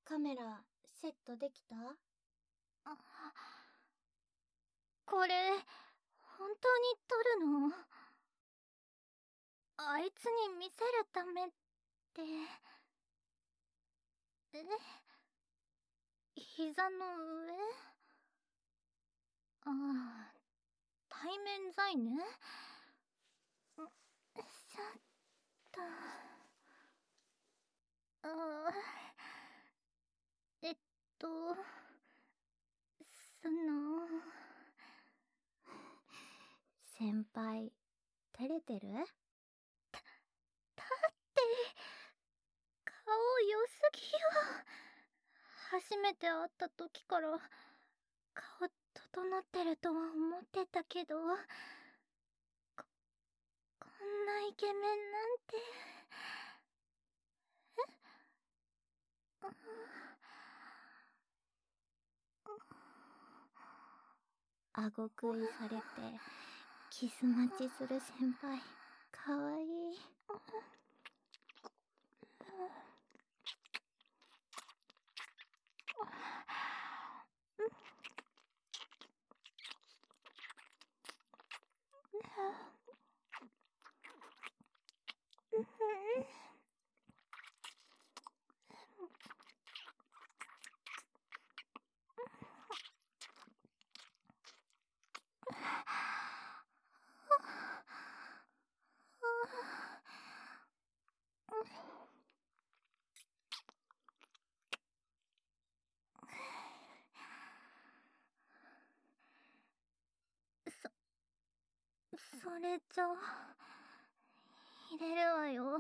カメラセットできた？ これ本当に撮るの？あいつに見せるためって。膝の上？ああ、対面罪ね。ちょっと。えっとその先輩、照れてる？ だって顔良すぎよ。初めて会った時から顔整ってるとは思ってたけど、こんなイケメンなんて。 顎食いされてキス待ちする先輩、かわいい。 それじゃ入れるわよ。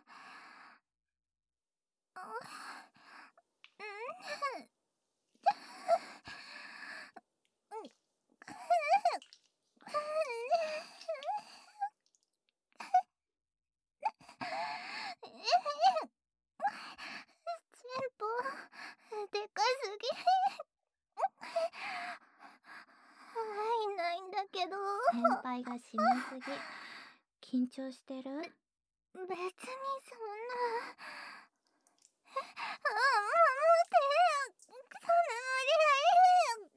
チンポでかすぎ。いないんだけど。 先輩が締めすぎ。緊張してる？ 別にそんな。待って。そんな無理だよ。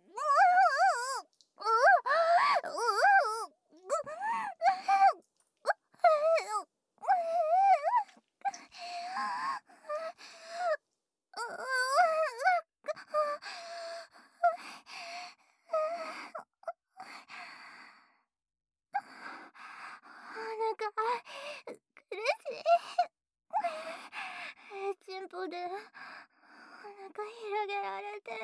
苦しい。チンポでお腹広げられてる。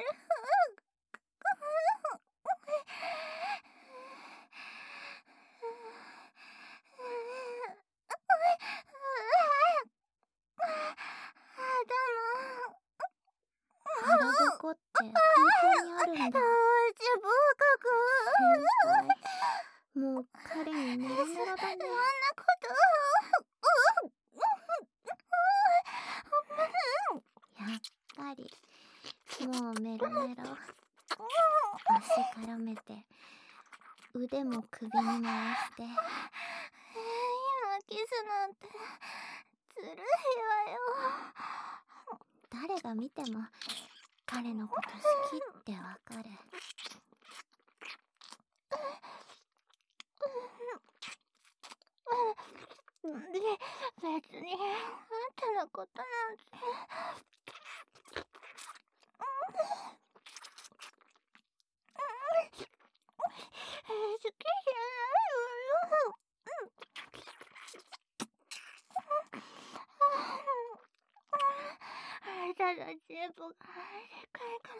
腹ぼこって本当にあるんだ。 チンポ先輩、もう彼にメロメロだね。 そんなことやっぱりもうメロメロ。足絡めて腕も首に回して。 今キスなんてずるいわよ。 誰が見ても彼のこと好きってわかる。 別にあんたのことなんて。好きじゃないわよ。ただチンポがでかいから。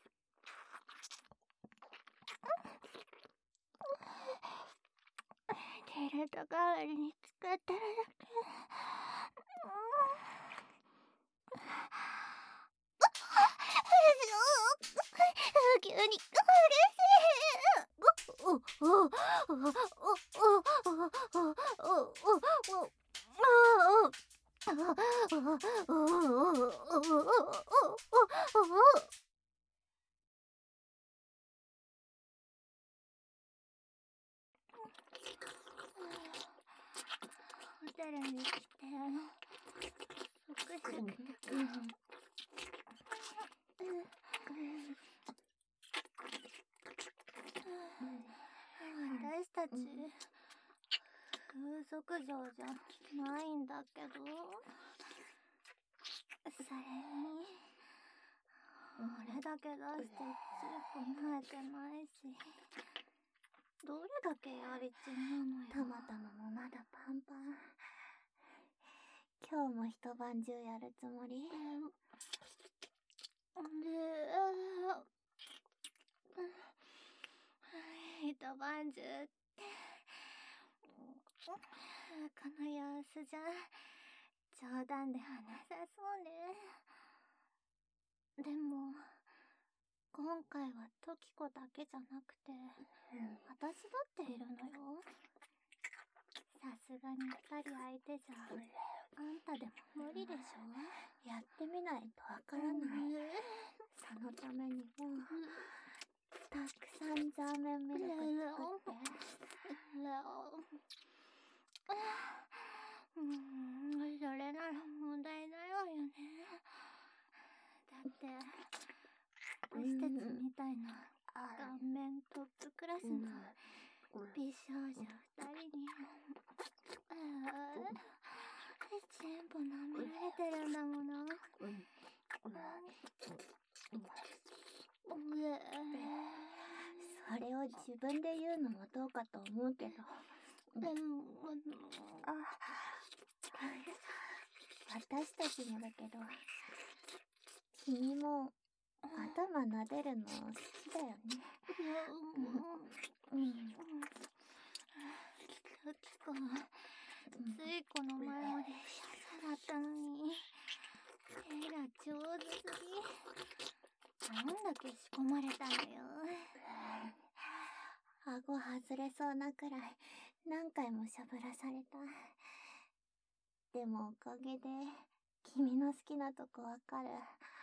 テレト代わりに使ってるだけ。急に嬉しい。ホテルに来て即食。 たち、風俗嬢じゃないんだけど。それに、俺だけ出してチンポ慣れてないし、どれだけやりちんなのよ。 たまたまもまだパンパン。今日も一晩中やるつもり？ 一晩中って、この様子じゃ冗談ではなさそうね。でも今回はトキコだけじゃなくて、私だっているのよ。さすがに2人相手じゃあんたでも無理でしょ。 やってみないとわからない。そのためにもたくさんザーメンミルク作って。 それなら問題ないわよね。だって私たちみたいな顔面トップクラスの美少女2人にチンポ舐められてるんだもの。 それを自分で言うのもどうかと思うけど。私たちもだけど、君も頭撫でるの好きだよね。 トキコ、ついこの前までシャサだったのに、手が上手すぎ。どんだけ仕込まれたのよ。 顎外れそうなくらい何回もしゃぶらされた。でもおかげで君の好きなとこわかる。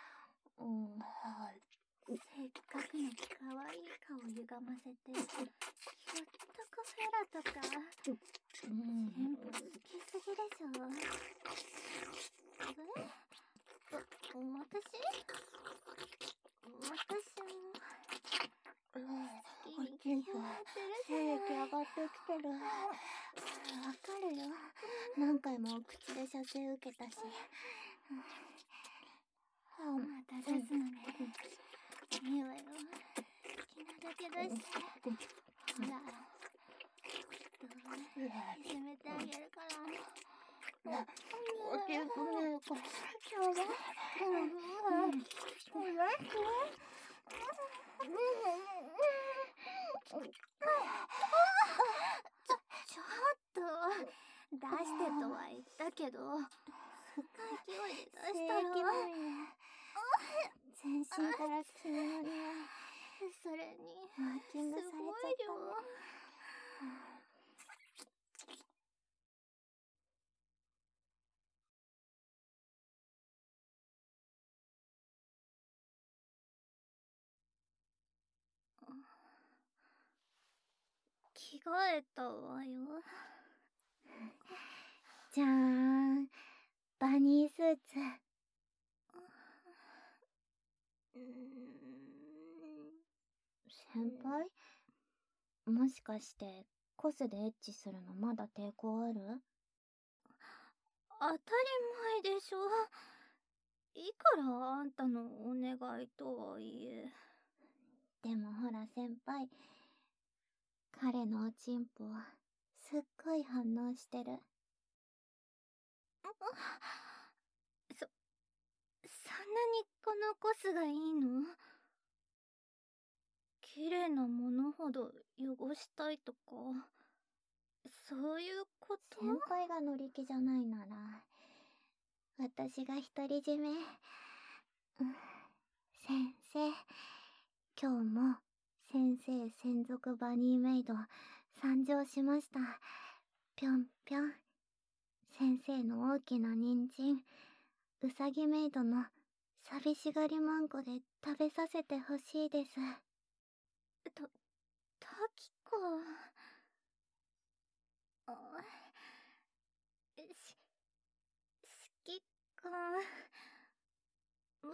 せっかくの可愛い顔歪ませて、ひょっとこフェラとかテンポ好きすぎでしょ。私も好きに決まってるじゃない。 精液上がってきてる。わかるよ。何回もお口で射精受けたし。 また出すのね。いいわよ。好きなだけ出して。ほら、いじめてあげるから。 おけくねるからちょうだい。 ちょっと出してとは言ったけど、そんな勢いで出したら全身から君の匂い。 それにマーキングされちゃったね。 着替えたわよ。 じゃーん、バニースーツ。先輩？もしかしてコスでエッチするのまだ抵抗ある？ 当たり前でしょ。いくらあんたのお願いとはいえ。 でもほら先輩、彼のおちんぽすっごい反応してる。 そんなにこのコスがいいの？綺麗なものほど汚したいとか、そういうこと？ 先輩が乗り気じゃないなら、私が独り占め。先生、今日も先生専属バニーメイド参上しました。ぴょんぴょん。先生の大きな人参、うさぎメイドの寂しがりマンゴで食べさせてほしいです。 トキコ。好きか。私も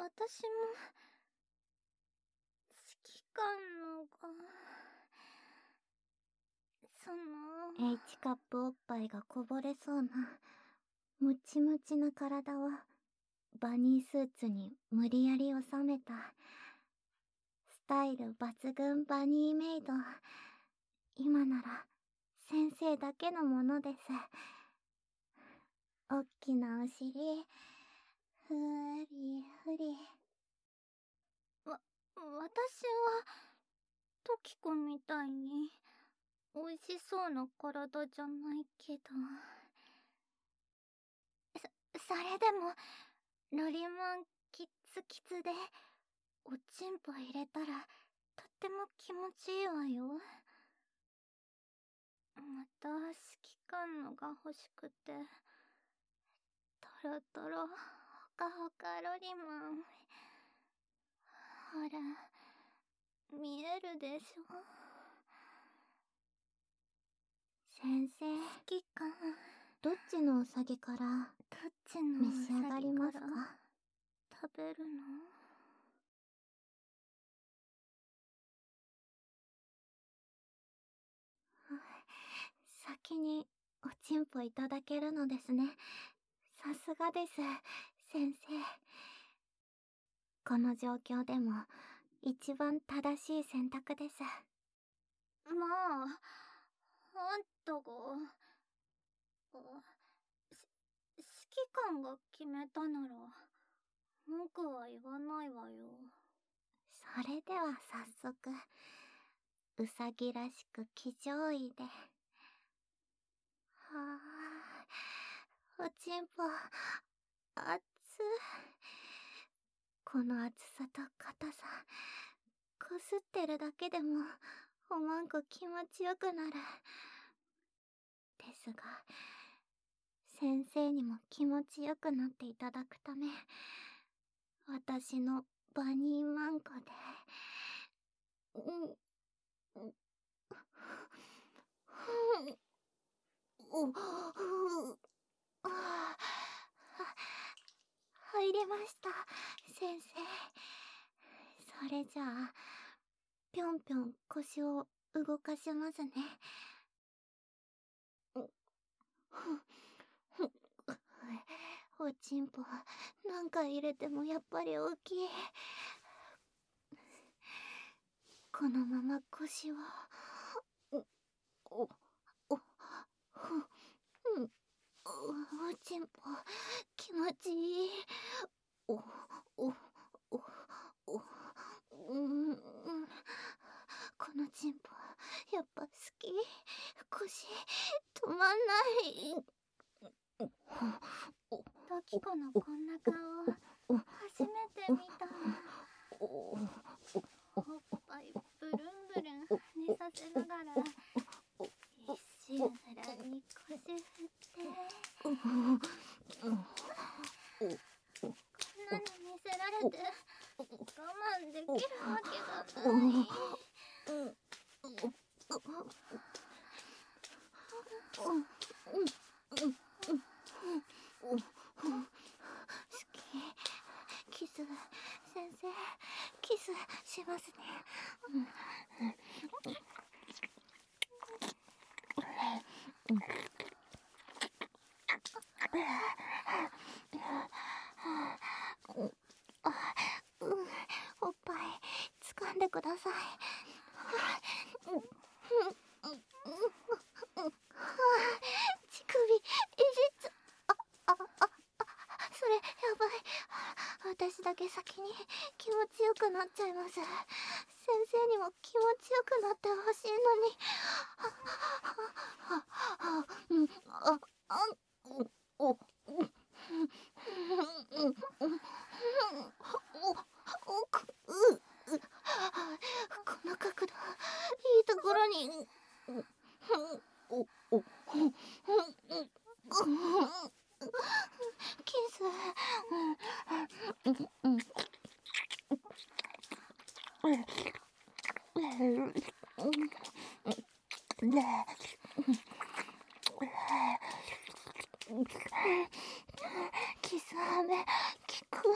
好きかのが。 H カップおっぱいがこぼれそうなムチムチな体をバニースーツに無理やり収めたスタイル抜群バニーメイド。今なら先生だけのものです。おっきなお尻ふりふり。 私はトキコみたいにおいしそうな体じゃないけど、それでもロリマンキッツキツでおちんぽ入れたらとっても気持ちいいわよ。また好き感のが欲しくて、トロトロほかほかロリマン、ほら見えるでしょ。 先生、 好き感どっちのウサギからどっちの召し上がりますか？ 食べるの？ 先におちんぽいただけるのですね。さすがです、先生。この状況でも一番正しい選択です。 まあ、あんたが指揮官が決めたなら文句は言わないわよ。 それでは早速うさぎらしく騎乗位で。はあ、おちんぽ熱っ。この熱さと硬さこすってるだけでもおまんこ気持ちよくなる。ですが先生にも気持ちよくなっていただくため、私のバニーマンコで入りました、先生。それじゃあぴょんぴょん腰を動かしますね。おちんぽ何回入れてもやっぱり大きい。このまま腰をおちんぽ気持ちいい。このちんぽやっぱ好き。腰止まんない。 トキコのこんな顔初めて見た。おっぱいブルンブルン跳ねさせながら一心不乱に腰振って、こんなの見せられて我慢できるわけがない。 キス、先生、キスしますね。おっぱい掴んでください。乳首いじっちゃそれやばい。私だけ先に気持ちよくなっちゃいます。先生にも気持ちよくなってほしいのに。この角度いいところに。キス。キス飴効く。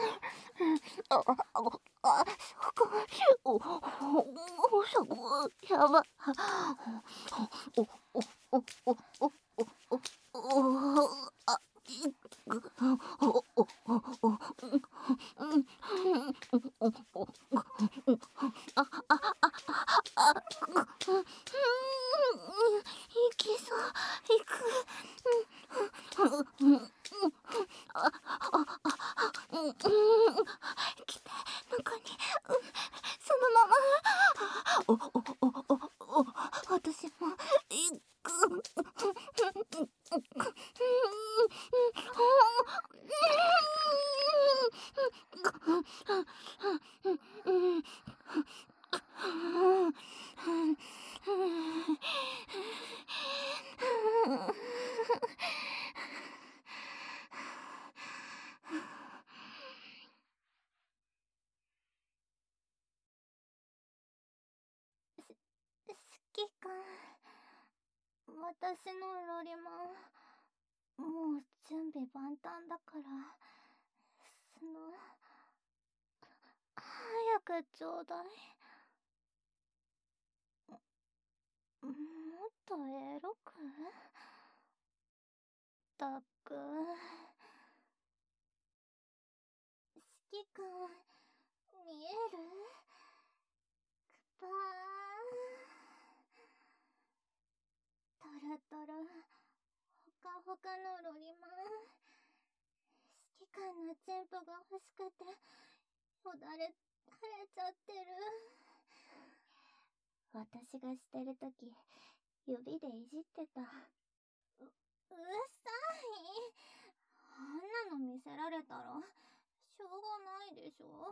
そこそこやば。 きそう、いく。来て、中に、そのまま。私も、いく。 指揮官、私のロリマン、もう準備万端だから、早くちょうだい。もっとエロく？ったく。指揮官、見える？くぱー。トロトロ、ほかほかのロリマン。指揮官のチンポが欲しくて、よだれ垂れちゃってる。 私がしてるとき、指でいじってた。 うっさい。あんなの見せられたら、しょうがないでしょ。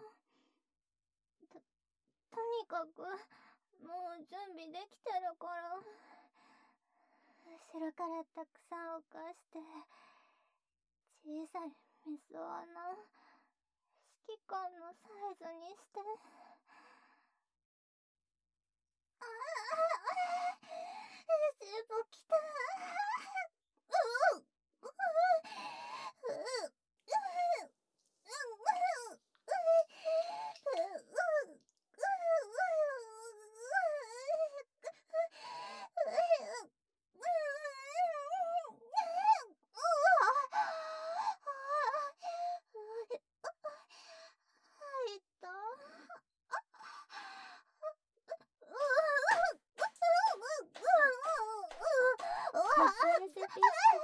とにかく、もう準備できてるから。後ろからたくさん犯して、小さい水穴、指揮官のサイズにして。ああ、全部来た。入った。 セピスト、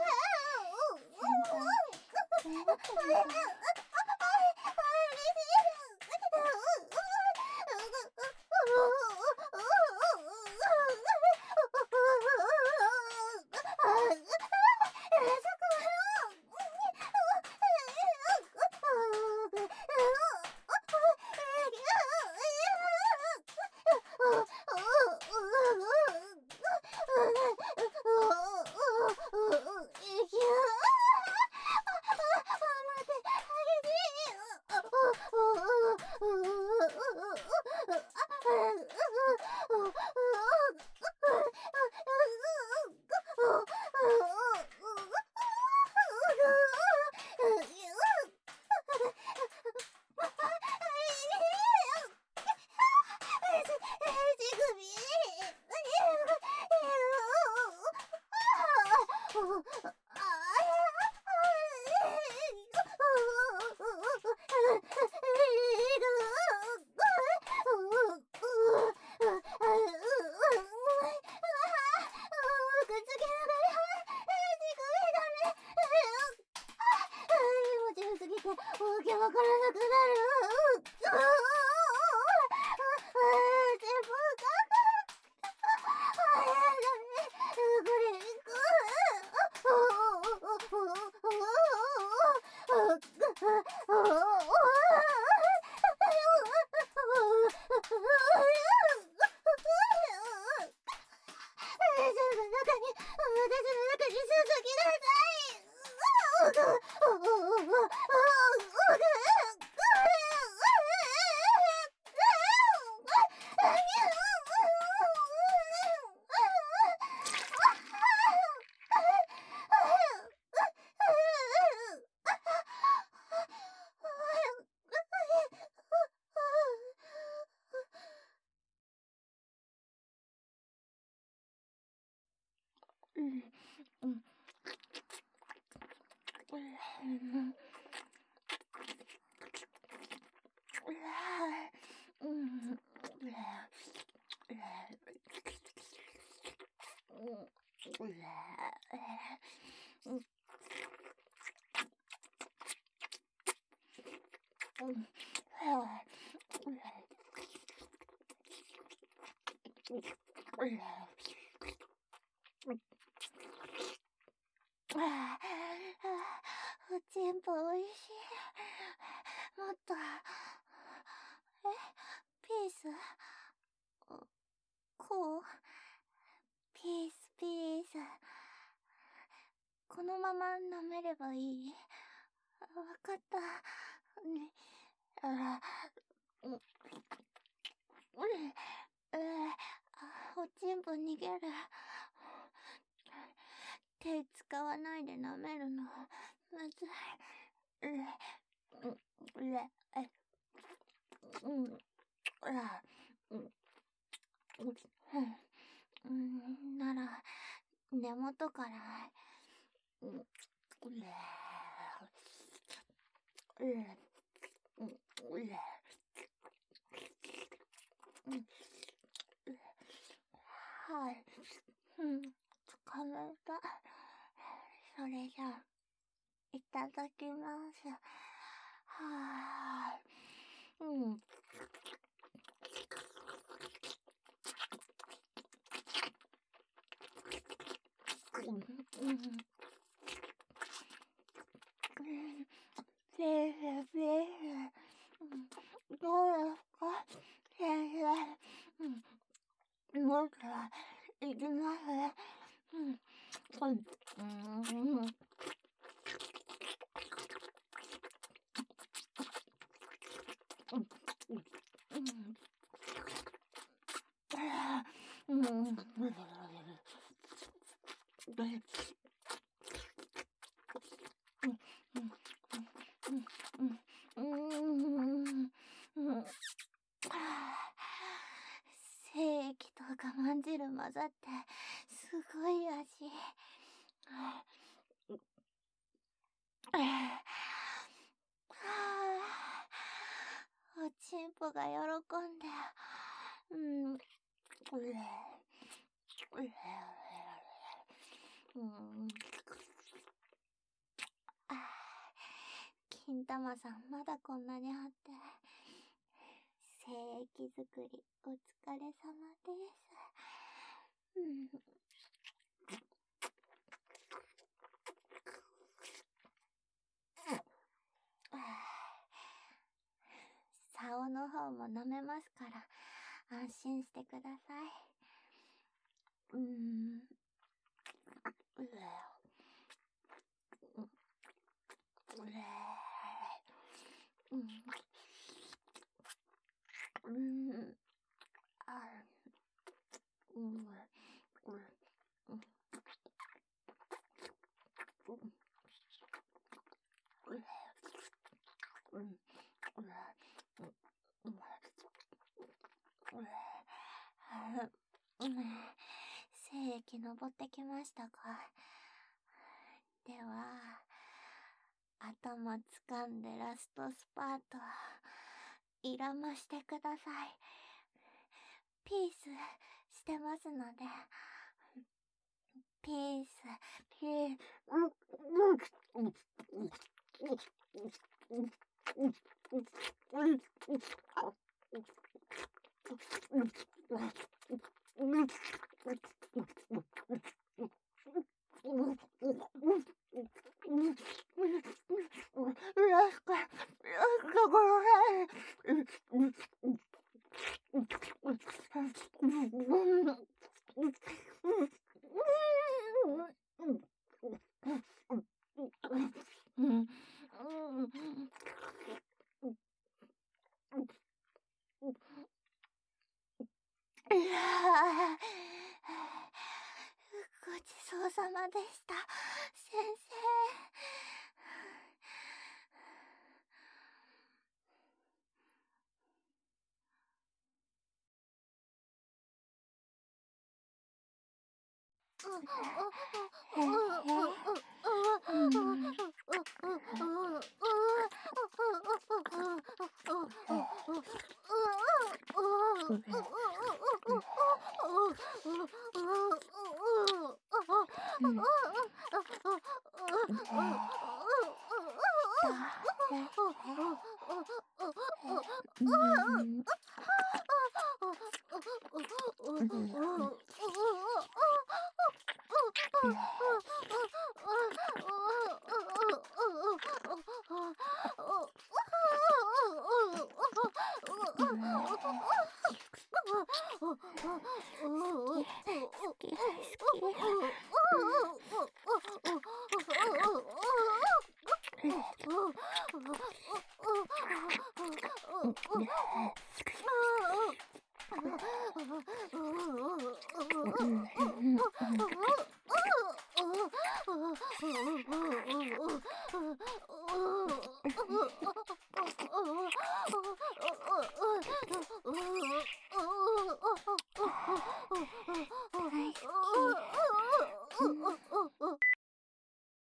先輩、頑張ってるんだ。わけわからなくなる。全部おちんぽおいしい。もっと。ピース？こう？ピースピース。このまま舐めればいい？わかった。おちんぽ逃げる。手使わないで舐めるのむずい。なら根元から。はい。疲れた。それじゃいただきます。はぁ。先生、先生。どうですか先生。もっといきます。精液と我慢汁混ざってすごい味。おちんぽが喜んで。金玉さんまだこんなにあって。精液作りお疲れ様です。竿の方も飲めますから安心してください。精液登ってきましたか？では頭掴んでラストスパートいらましてください。ピースしてますので。ピースピーごちそうさまでした、先生。